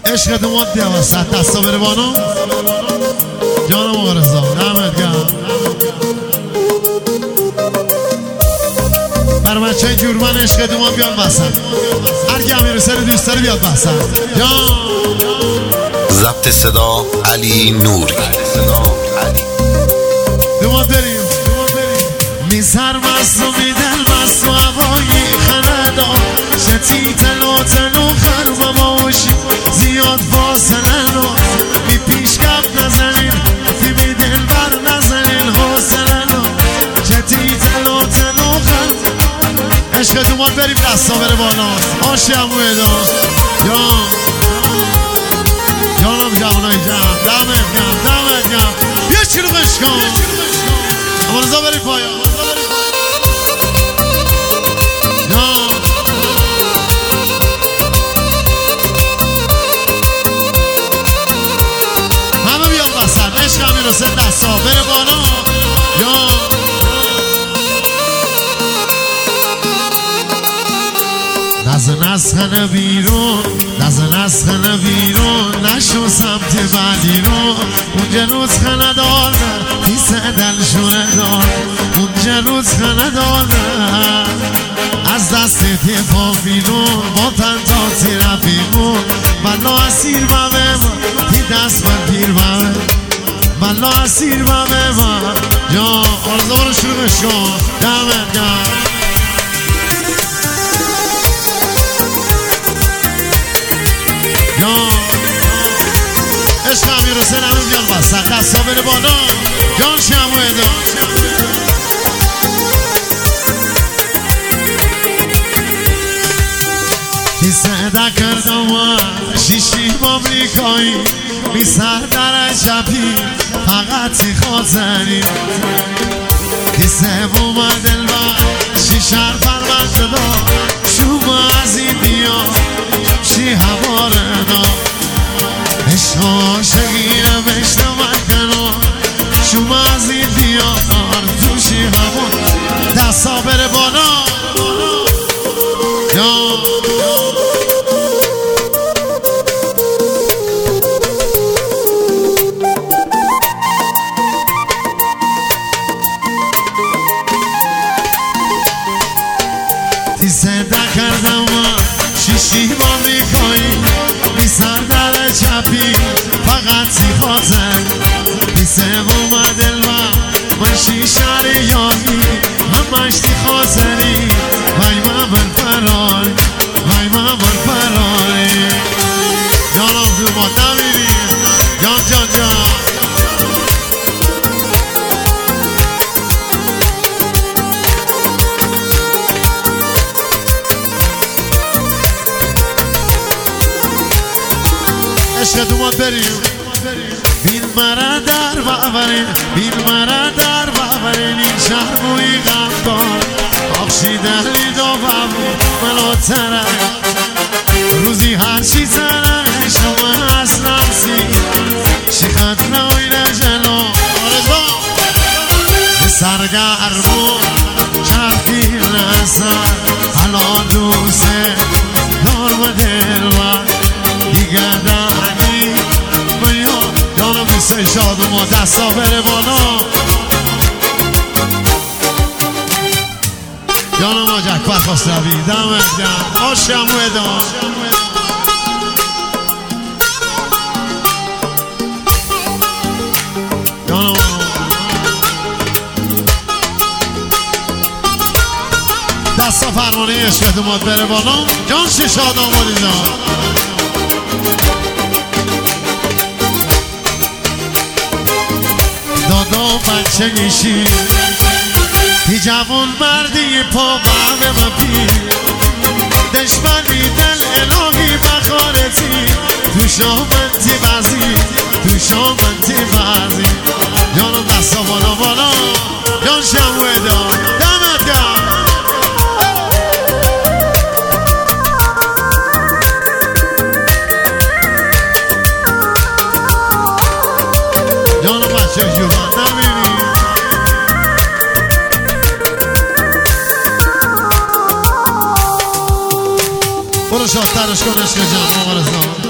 عشق تو مد بیا وسط دستا بره بانو جانم آقا رضا دمت گرم بر بچه جورمن عشق تو مد بیاد وسط هر کی امیر حسین دوست داره بیاد وسط ضبط صدا علی نوری تو مد بریم می سرمست و می دلمست و هوایی خندا شتی تلو تلو خرم باشی زیاد فاصله رو بی پیش کپ نزنین فی بی دل بر نزنین حوصله رو شتی تلو تلو خرم عشق تو ماد بریم دستا بره بالا آشی همو اداز جانم جوانای جمع دمت گم بیا چروغش کن اما رضا بریم پایا همه بیان وسط عشق امیر حسین دستا بره بالا نزخنه بیرون نزخنه بیرون نشو سمت بعدی رو اونجا روز خنه داره پیسه دلشونه دار اونجا روز خنه داره از دست پا بیرون با پنتاتی رفیقون بلا اسیر بمه تی دست من پیر بمه بلا اسیر بمه جا آرزا رو شروعش کن دمت گرم عشق امیر حسین همه بیان وسط دستا بره بالا جان شمو ادا تی سعده کردم و شیشی آمریکایی بی سر در چپی فقط تی خاطری تی سوم دل و شیشر پرمند دا شما از این بیا شی هواره دا عشق عاشقیم عشق مکنو شما از این دیار توشی همون دستا بره بالا تی سده کردم و شیشی با میکنی بی سر در چپی فقط سی خاطر بی سوم دل و من شیشر یاری من مشتی خاطری وای من فراری وای من فراری جانم دو ما نمیری جان عشق تو ما بریم بیل مرا در بابرین بیل مرا در بابرین این شهر بوی غمدار آخشی دهلی دو بابو ملو ترک روزی هرچی ترک شما اصلم سی شیخت نوینه جلو آرزا سرگرمون چرکی نسر حالا دوسته دار و دلوار دیگه دانی بیا جانم دوست شاد و ما دستا بره بالا جانم آجک برخواست روی دمت گرم آشم و ادام جانم دستا فرمانه عشق دومات بره بالا جان شی شاد آمادی جان دادا بچه گیشی تی جوان مردی پا به من پیر دشمنی دل الهی بخارتی تو شامنتی بازی تو شامنتی بازی جانم دستا بالا جان شمو ادا دمت گرم جانم بچه جوان نمیری برو شادترش کن عشق جان آقا رضا